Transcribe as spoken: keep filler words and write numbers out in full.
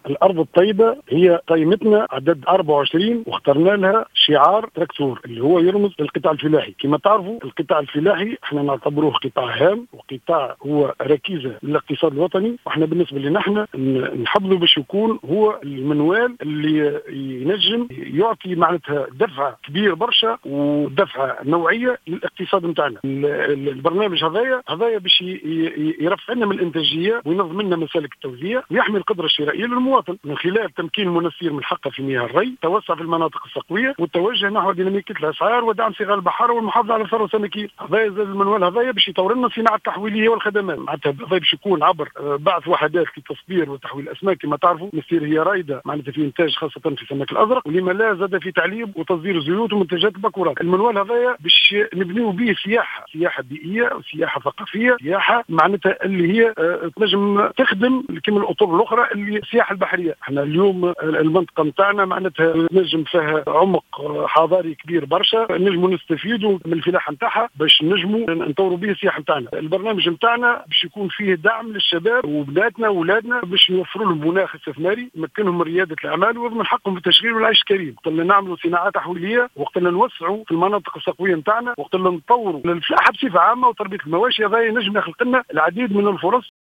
الأرض الطيبة هي قائمتنا عدد أربعة وعشرين، واخترنا لها شعار تراكتور اللي هو يرمز للقطاع الفلاحي. كما تعرفوا القطاع الفلاحي احنا نعتبروه قطاع هام، وقطاع هو ركيزة للاقتصاد الوطني، واحنا بالنسبة لنا احنا نحضره باش يكون هو المنوال اللي ينجم يعطي معناتها دفعة كبير برشا ودفعة نوعية للاقتصاد نتاعنا. البرنامج هذايا هذايا باش يرفع لنا من الانتاجية وينظم لنا مسالك التوزيع ويحمي القدرة الشرائية للمواطن من خلال تمكين المنسير من حقه في مياه الري، توسع في المناطق الصقوية، والتوجه نحو ديناميكية الأسعار ودعم صغار البحار والمحافظة على الثروة السمكية. هذايا زاد المنوال هذايا باش يطور لنا الصناعة التحويلية والخدمات، معناتها هذايا باش يكون عبر بعث وحدات لتصدير وتحويل الأسماك. كما تعرفوا مصير هي رائدة معناتها في إنتاج خاصة في السمك الأزرق، ولما لا زاد في تعليب وتصدير زيوت ومنتجات البكورات. المنوال هذايا باش نبنيو به سياحة سياحة بيئية وسياحة ثقافية، سياحة معناتها اللي هي تنجم تخدم كما الأطر الأخرى اللي السياحة البحرية. احنا اليوم المنطقة نتاعنا معناتها نجم فيها عمق حضاري كبير برشا، نجموا نستفيدوا من الفلاحة نتاعها باش نجموا نطوروا به السياحة نتاعنا. البرنامج نتاعنا باش يكون فيه دعم للشباب وبناتنا وولادنا باش نوفروا لهم مناخ استثماري يمكنهم من ريادة الأعمال ويضمن حقهم في التشغيل والعيش الكريم. وقت اللي نعملوا صناعات تحويلية، وقت اللي نوسعوا في المناطق الصقوية نتاعنا، وقت اللي نطوروا الفلاحة بصفة عامة وتربية المواشي، هذا ينجم يخلق لنا العديد من الفرص